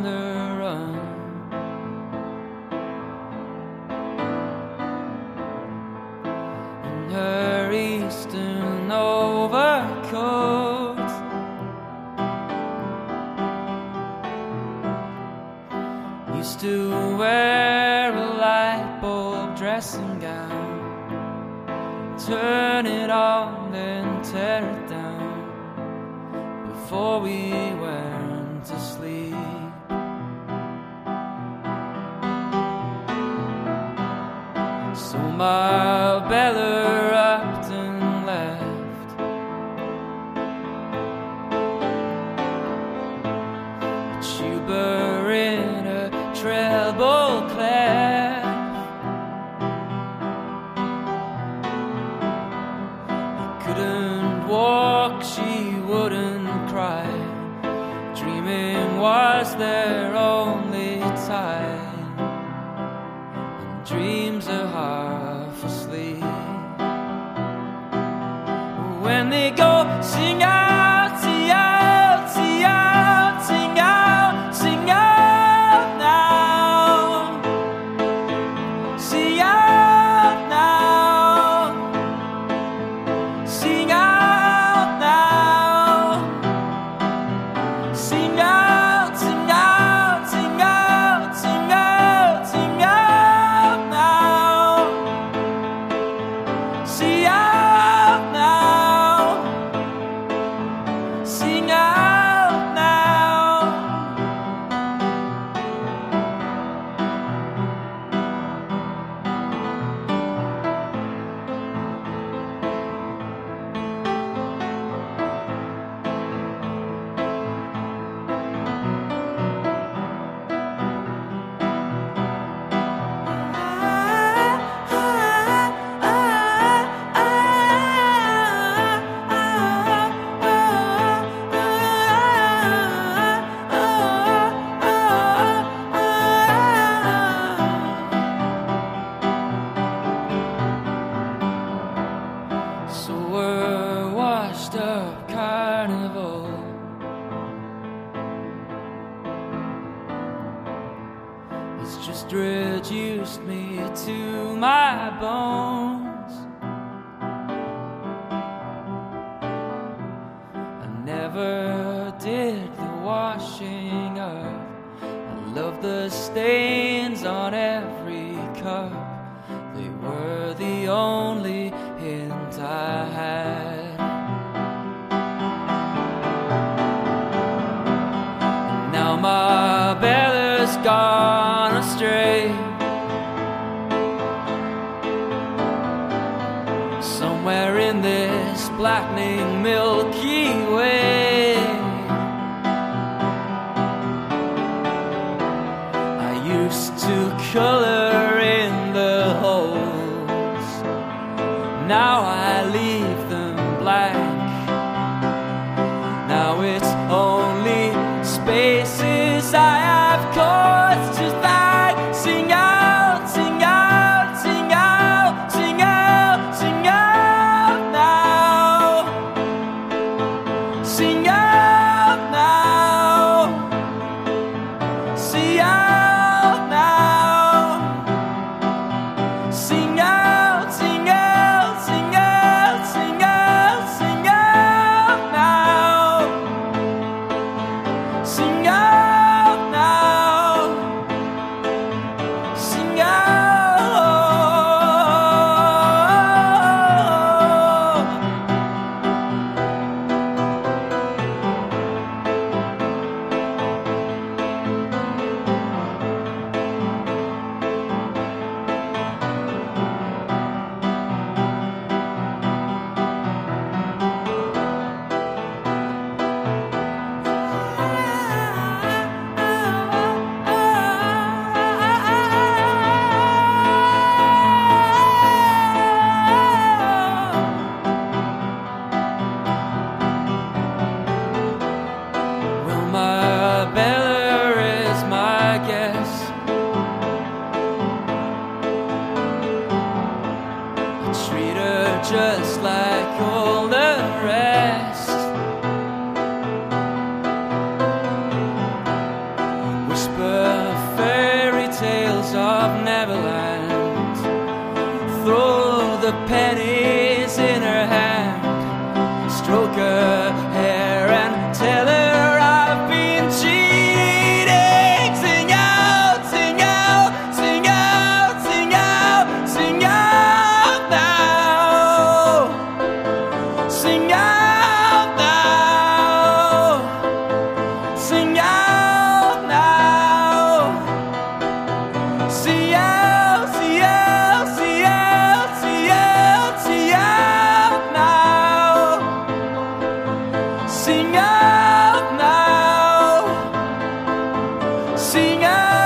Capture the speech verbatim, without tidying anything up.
the run. In her eastern overcoat, used to wear a light bulb dressing gown, turn it on then tear it down before we went to sleep. So Marbella upped and left, a tuber in a treble clef. He couldn't walk, she wouldn't cry. Dreaming was their only time, and dreams are half asleep. When they go, sing out, sing out, sing out, sing out, sing out now. Sing out now. Sing out now. Sing out, sing out, sing out, sing out, sing out now. Sing out now. Sing out now. So we're washed up carnival, it's just reduced me to my bones. I never did the washing up, I love the stains on every cup. They were the only hint I had. And now Marbella's gone astray, somewhere in this blackening Milky Way. I used to color in the holes, now I leave them blank. Now it's only spaces I have caused to thank. Sing out, sing out, sing out, sing out, sing out now. Sing out now. Sing out now. Sing out, sing out, sing out, sing out, sing out now. Sing out now. Sing out. Well, Marbella is my guess. I treat her just like all the rest. whisper fairy tales of Neverland. Throw the pennies in her hand, stroke her hair and tell her I've been cheating. Sing out, sing out, sing out, sing out, sing out now. Sing out now. Sing out now. See out, see out, see out, see out, see out now. Sing out now. Sing out.